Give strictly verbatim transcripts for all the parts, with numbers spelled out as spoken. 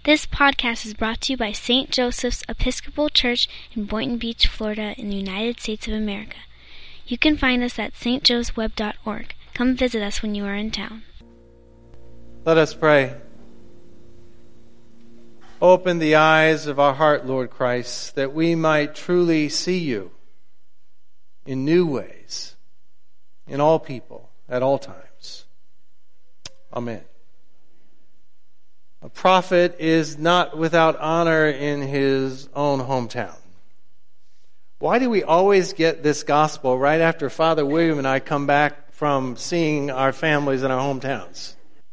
This podcast is brought to you by Saint Joseph's Episcopal Church in Boynton Beach, Florida, in the United States of America. You can find us at s t joes web dot org. Come visit us when you are in town. Let us pray. Open the eyes of our heart, Lord Christ, that we might truly see you in new ways, in all people, at all times. Amen. A prophet is not without honor in his own hometown. Why do we always get this gospel right after Father William and I come back from seeing our families in our hometowns?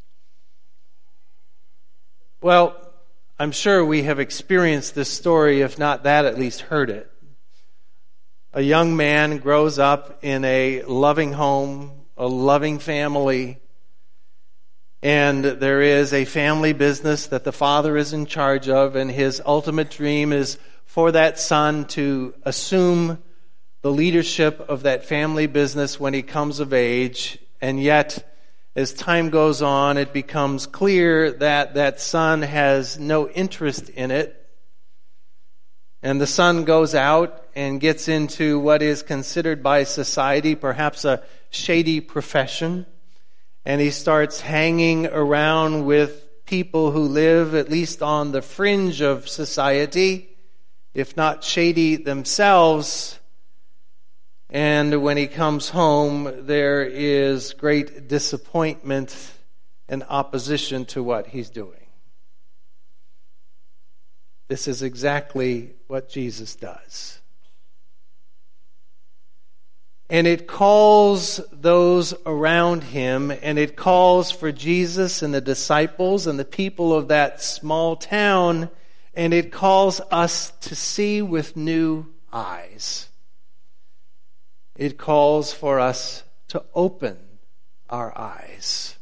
Well, I'm sure we have experienced this story, if not that, at least heard it. A young man grows up in a loving home, a loving family, and there is a family business that the father is in charge of, and his ultimate dream is for that son to assume the leadership of that family business when he comes of age. And yet, as time goes on, it becomes clear that that son has no interest in it. And the son goes out and gets into what is considered by society perhaps a shady profession. And he starts hanging around with people who live at least on the fringe of society, if not shady themselves. And when he comes home, there is great disappointment and opposition to what he's doing. This is exactly what Jesus does. And it calls those around him, and it calls for Jesus and the disciples and the people of that small town, and it calls us to see with new eyes. It calls for us to open our eyes.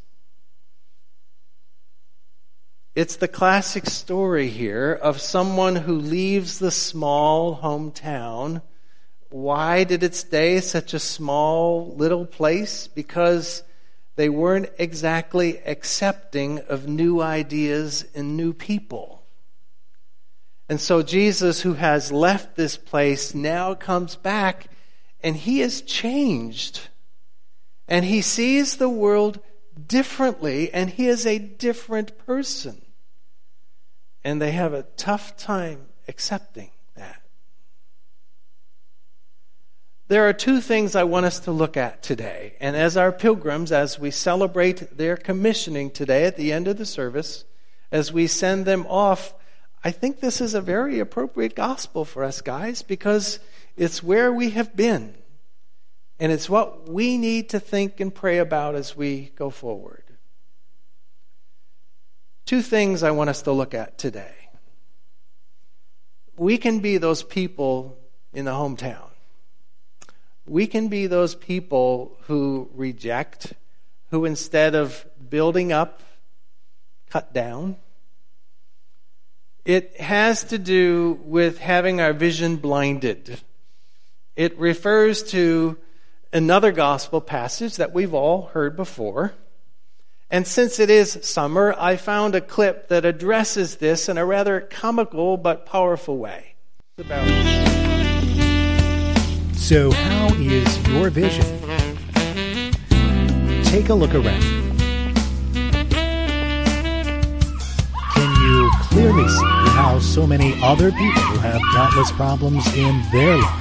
It's the classic story here of someone who leaves the small hometown. Why did it stay such a small little place? Because they weren't exactly accepting of new ideas and new people. And so Jesus, who has left this place, now comes back, and he is changed. And he sees the world differently, and he is a different person. And they have a tough time accepting that. There are two things I want us to look at today. And as our pilgrims, as we celebrate their commissioning today at the end of the service, as we send them off, I think this is a very appropriate gospel for us, guys, because it's where we have been. And it's what we need to think and pray about as we go forward. Two things I want us to look at today. We can be those people in the hometown. We can be those people who reject, who instead of building up, cut down. It has to do with having our vision blinded. It refers to another gospel passage that we've all heard before. And since it is summer, I found a clip that addresses this in a rather comical but powerful way. About So how is your vision? Take a look around. Can you clearly see how so many other people have countless problems in their lives?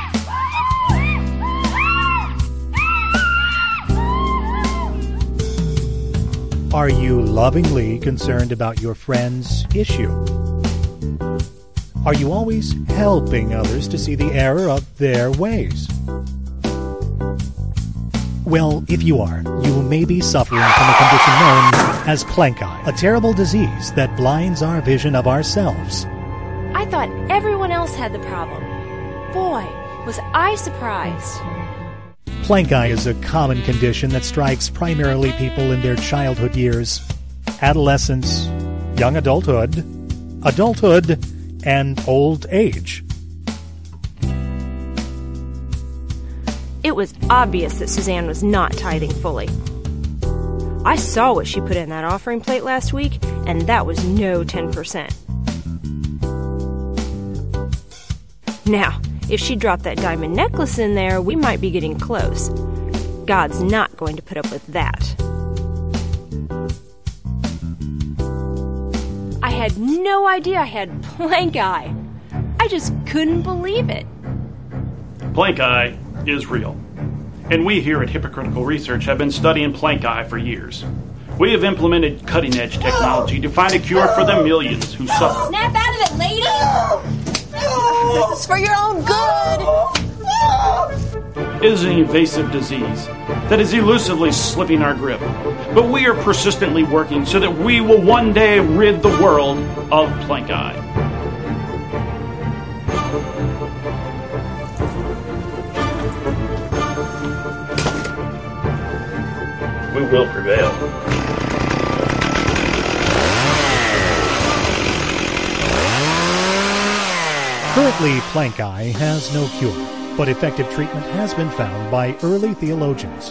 Are you lovingly concerned about your friend's issue? Are you always helping others to see the error of their ways? Well, if you are, you may be suffering from a condition known as plank eye, a terrible disease that blinds our vision of ourselves. I thought everyone else had the problem. Boy, was I surprised. Plank eye is a common condition that strikes primarily people in their childhood years, adolescence, young adulthood, adulthood, and old age. It was obvious that Suzanne was not tithing fully. I saw what she put in that offering plate last week, and that was no ten percent. Now, if she dropped that diamond necklace in there, we might be getting close. God's not going to put up with that. I had no idea I had plank eye. I just couldn't believe it. Plank eye is real. And we here at Hypocritical Research have been studying plank eye for years. We have implemented cutting-edge technology to find a cure for the millions who suffer. Snap out of it, lady! This is for your own good! It is an evasive disease that is elusively slipping our grip. But we are persistently working so that we will one day rid the world of plank eye. We will prevail. Currently, plank eye has no cure, but effective treatment has been found by early theologians.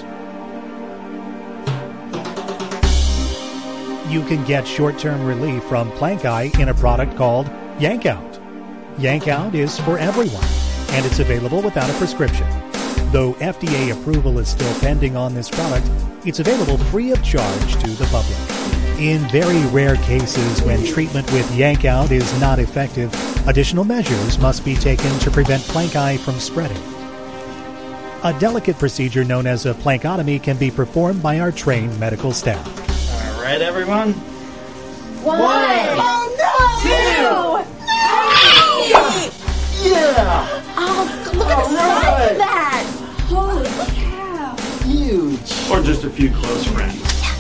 You can get short-term relief from plank eye in a product called Yankout. Yankout is for everyone, and it's available without a prescription. Though F D A approval is still pending on this product, it's available free of charge to the public. In very rare cases when treatment with Yankout is not effective, additional measures must be taken to prevent plank eye from spreading. A delicate procedure known as a plankotomy can be performed by our trained medical staff. All right, everyone. One! Oh, no! Two! Three! Yeah! Oh, look at the size of that! Holy cow! Huge! Or just a few close friends.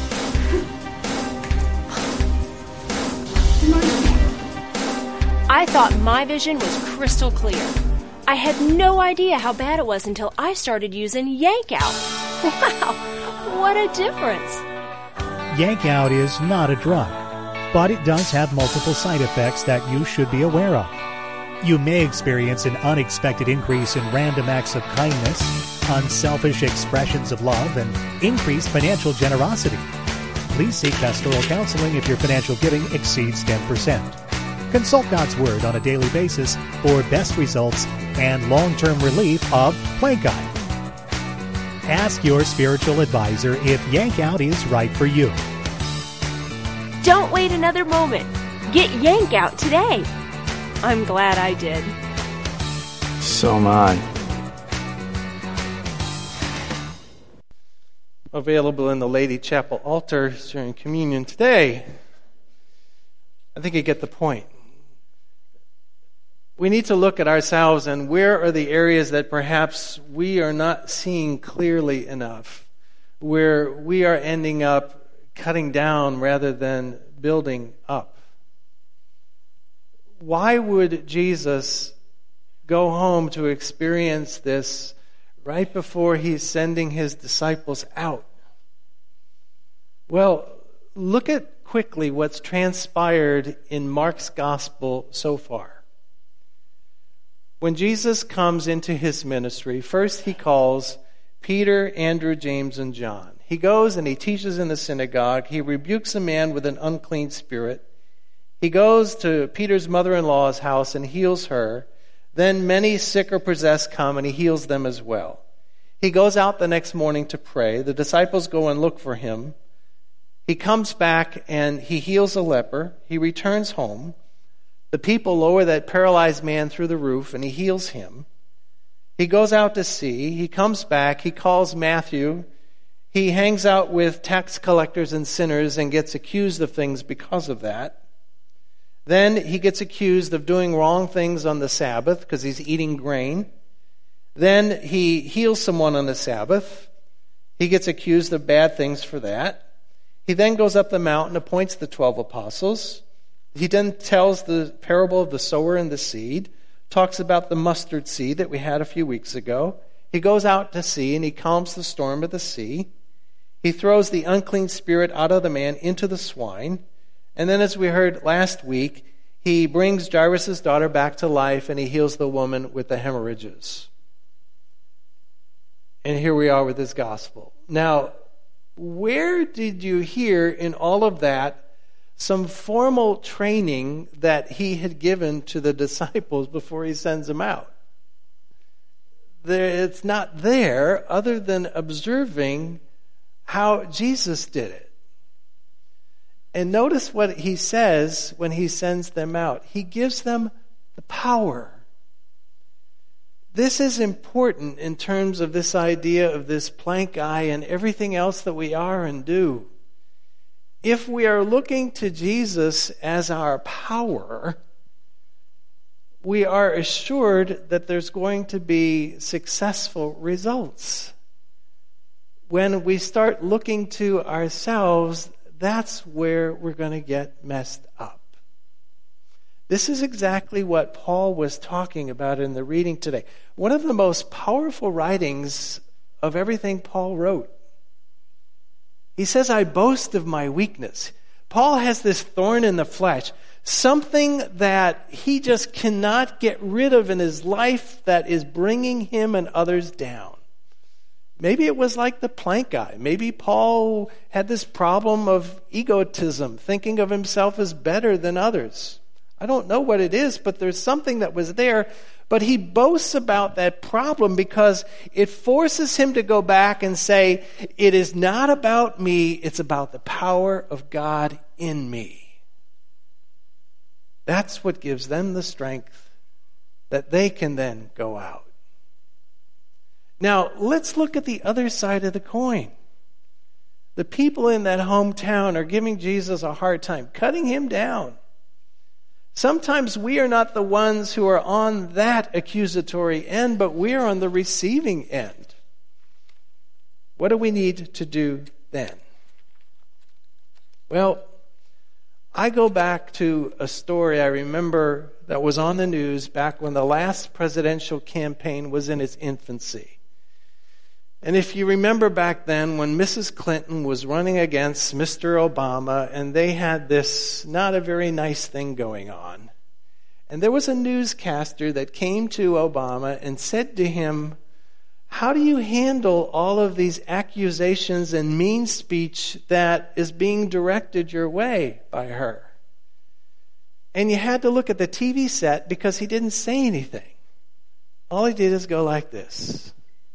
I thought my vision was crystal clear. I had no idea how bad it was until I started using Yankout. Wow, what a difference. Yankout is not a drug, but it does have multiple side effects that you should be aware of. You may experience an unexpected increase in random acts of kindness, unselfish expressions of love, and increased financial generosity. Please seek pastoral counseling if your financial giving exceeds ten percent. Consult God's Word on a daily basis for best results and long-term relief of plank eye. Ask your spiritual advisor if Yankout is right for you. Don't wait another moment. Get Yankout today. I'm glad I did. So am I. Available in the Lady Chapel altar during communion today. I think you get the point. We need to look at ourselves and where are the areas that perhaps we are not seeing clearly enough, where we are ending up cutting down rather than building up. Why would Jesus go home to experience this right before he's sending his disciples out? Well, look at quickly what's transpired in Mark's gospel so far. When Jesus comes into his ministry, first he calls Peter, Andrew, James, and John. He goes and he teaches in the synagogue. He rebukes a man with an unclean spirit. He goes to Peter's mother-in-law's house and heals her. Then many sick or possessed come and he heals them as well. He goes out the next morning to pray. The disciples go and look for him. He comes back and he heals a leper. He returns home. The people lower that paralyzed man through the roof and he heals him. He goes out to sea. He comes back. He calls Matthew. He hangs out with tax collectors and sinners and gets accused of things because of that. Then he gets accused of doing wrong things on the Sabbath because he's eating grain. Then he heals someone on the Sabbath. He gets accused of bad things for that. He then goes up the mountain, appoints the twelve apostles. He then tells the parable of the sower and the seed, talks about the mustard seed that we had a few weeks ago. He goes out to sea and he calms the storm of the sea. He throws the unclean spirit out of the man into the swine. And then as we heard last week, he brings Jairus' daughter back to life and he heals the woman with the hemorrhages. And here we are with his gospel. Now, where did you hear in all of that some formal training that he had given to the disciples before he sends them out? There, it's not there other than observing how Jesus did it. And notice what he says when he sends them out. He gives them the power. This is important in terms of this idea of this plank eye and everything else that we are and do. If we are looking to Jesus as our power, we are assured that there's going to be successful results. When we start looking to ourselves, that's where we're going to get messed up. This is exactly what Paul was talking about in the reading today. One of the most powerful writings of everything Paul wrote. He says, I boast of my weakness. Paul has this thorn in the flesh, something that he just cannot get rid of in his life that is bringing him and others down. Maybe it was like the plank eye. Maybe Paul had this problem of egotism, thinking of himself as better than others. I don't know what it is, but there's something that was there. But he boasts about that problem because it forces him to go back and say, it is not about me, it's about the power of God in me. That's what gives them the strength that they can then go out. Now, let's look at the other side of the coin. The people in that hometown are giving Jesus a hard time, cutting him down. Sometimes we are not the ones who are on that accusatory end, but we are on the receiving end. What do we need to do then? Well, I go back to a story I remember that was on the news back when the last presidential campaign was in its infancy. And if you remember back then when Missus Clinton was running against Mister Obama, and they had this not a very nice thing going on. And there was a newscaster that came to Obama and said to him, how do you handle all of these accusations and mean speech that is being directed your way by her? And you had to look at the T V set because he didn't say anything. All he did is go like this.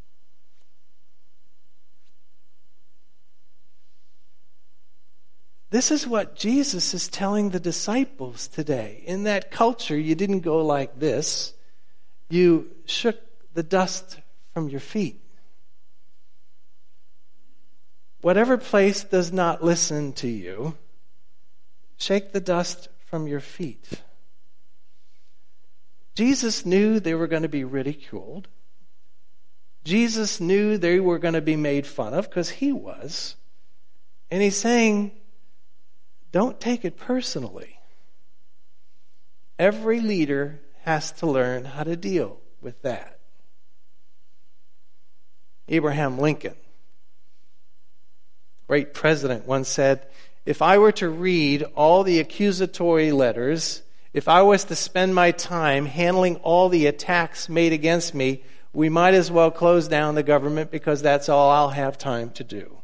This is what Jesus is telling the disciples today. In that culture, you didn't go like this. You shook the dust from your feet. Whatever place does not listen to you, shake the dust from your feet. Jesus knew they were going to be ridiculed. Jesus knew they were going to be made fun of because he was. And he's saying, don't take it personally. Every leader has to learn how to deal with that. Abraham Lincoln, great president, once said, if I were to read all the accusatory letters, if I was to spend my time handling all the attacks made against me, we might as well close down the government because that's all I'll have time to do.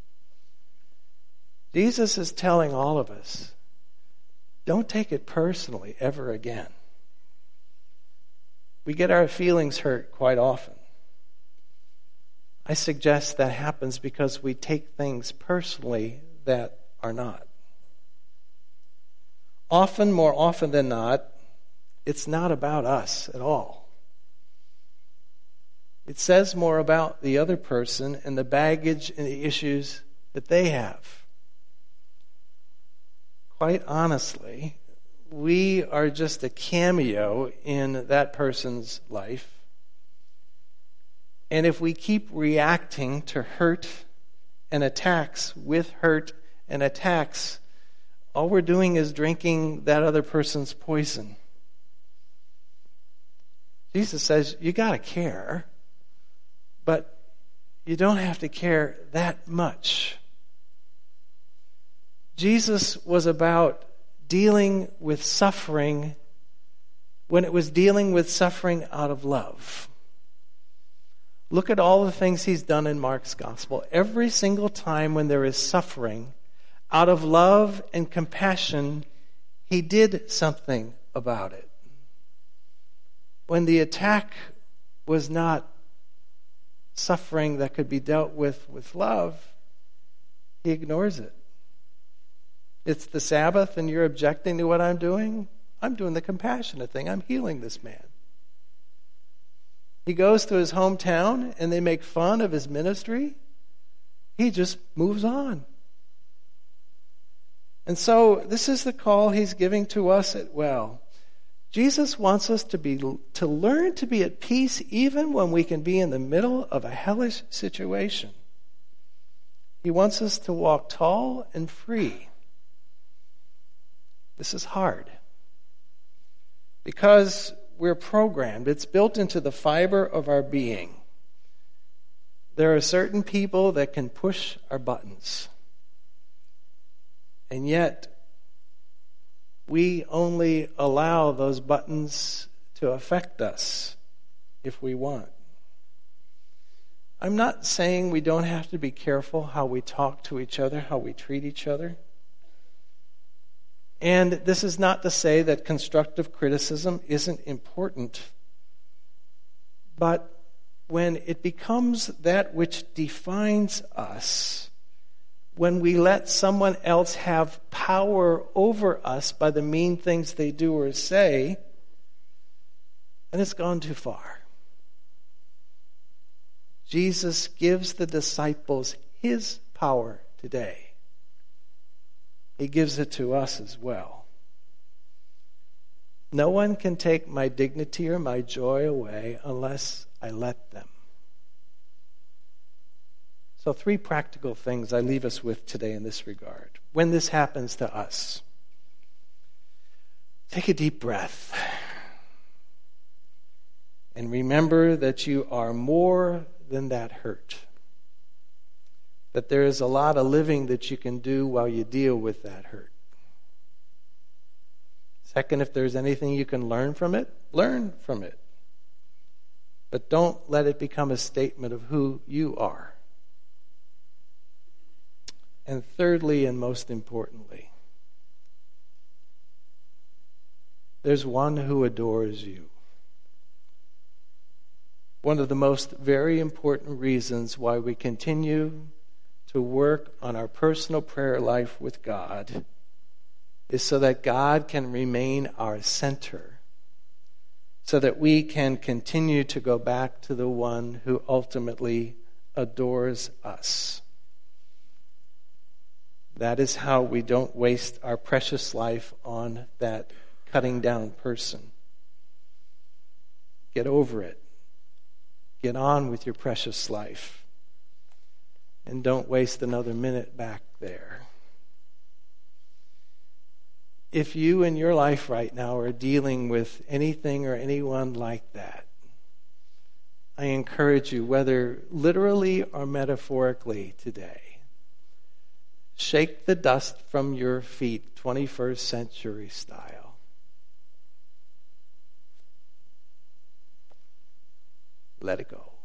Jesus is telling all of us, don't take it personally ever again. We get our feelings hurt quite often. I suggest that happens because we take things personally that are not. Often, more often than not, it's not about us at all. It says more about the other person and the baggage and the issues that they have. Quite honestly, we are just a cameo in that person's life. And if we keep reacting to hurt and attacks with hurt and attacks, all we're doing is drinking that other person's poison. Jesus says, you got to care, but you don't have to care that much. Jesus was about dealing with suffering when it was dealing with suffering out of love. Look at all the things he's done in Mark's gospel. Every single time when there is suffering, out of love and compassion, he did something about it. When the attack was not suffering that could be dealt with with love, he ignores it. It's the Sabbath and you're objecting to what I'm doing? I'm doing the compassionate thing. I'm healing this man. He goes to his hometown and they make fun of his ministry. He just moves on. And so this is the call he's giving to us at Well. Jesus wants us to be to learn to be at peace even when we can be in the middle of a hellish situation. He wants us to walk tall and free. This is hard because we're programmed. It's built into the fiber of our being. There are certain people that can push our buttons. And yet, we only allow those buttons to affect us if we want. I'm not saying we don't have to be careful how we talk to each other, how we treat each other. And this is not to say that constructive criticism isn't important. But when it becomes that which defines us, when we let someone else have power over us by the mean things they do or say, then it's gone too far. Jesus gives the disciples his power today. He gives it to us as well. No one can take my dignity or my joy away unless I let them. So three practical things I leave us with today in this regard. When this happens to us, take a deep breath and remember that you are more than that hurt. That there is a lot of living that you can do while you deal with that hurt. Second, if there's anything you can learn from it, learn from it. But don't let it become a statement of who you are. And thirdly, and most importantly, there's one who adores you. One of the most very important reasons why we continue to work on our personal prayer life with God is so that God can remain our center, so that we can continue to go back to the one who ultimately adores us. That is how we don't waste our precious life on that cutting down person. Get over it. Get on with your precious life. And don't waste another minute back there. If you in your life right now are dealing with anything or anyone like that, I encourage you, whether literally or metaphorically today, shake the dust from your feet, twenty-first century style. Let it go.